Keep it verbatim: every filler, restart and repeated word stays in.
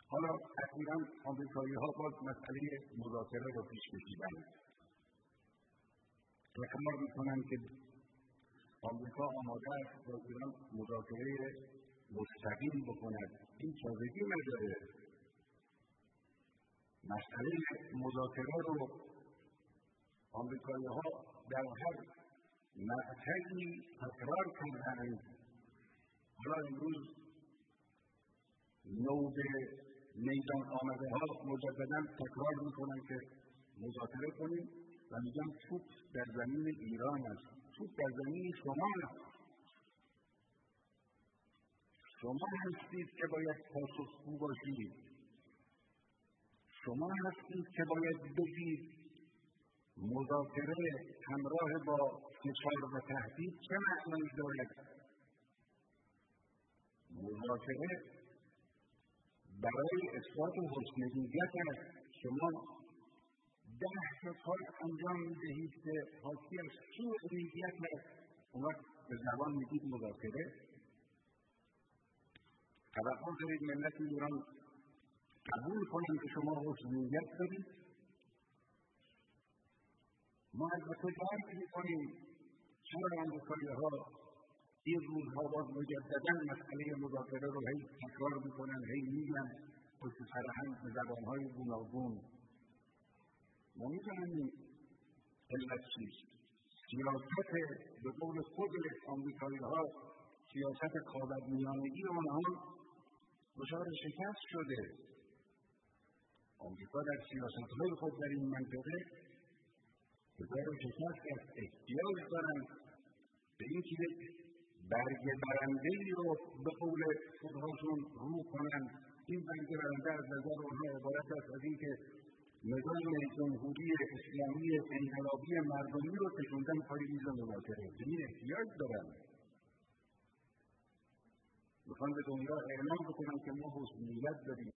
حالا اخیراً آمریکایی‌ها باز مسئله مذاکره رو پیش کشیدن. تکرار میکنن که آمریکا آماده است با ایران مذاکره مستقیم بکند. این تازگی نداره. مسئله مذاکره رو آمریکایی‌ها در هر مقطعی تکرار کردند. حالا امروز نو به میدان آمده ها مجدداً تکرار میکنن که مذاکره کنیم و میگن توپ در زمین ایران است. توپ در زمین شما است. شما هستید که باید پاسخگو باشید. شما هستید که باید بگید مذاکره همراه با فشار و تهدید چه معنی دارد. مذاکره برای اثبات حسن‌نیت است. شما ده تا کار انجام می‌دهید که حاکی از سوء نیت است. اون وقت به زبان میگید مذاکره. توقع دارید ملت ایران قبول کنند که شما حسن‌نیت دارید؟ ما البته درک می‌کنیم چرا آمریکایی‌ها این روزها باز مجدداً مسئله مذاکره رو هی تکرار میکنن، هی میگن پشت سر هم به زبانهای گوناگون. ما می‌فهمیم علت چیست. سیاست به قول خود آمریکایی‌ها سیاست خاورمیانه‌ای آنها دچار شکست شده. آمریکا در سیاست‌های خود در این منطقه دچار شکست است. احتیاج دارند به اینکه برگ برنده‌ای رو به قول خودهاشون رو کنند. این برگ برنده از نظر آنها عبارت است از اینکه نظام جمهوری اسلامی انقلابی مردمی رو کشوندن پای میز مذاکره. به این احتیاج دارند. میخوان به دنیا اعلام بکنن که ما حسن‌نیت داریم.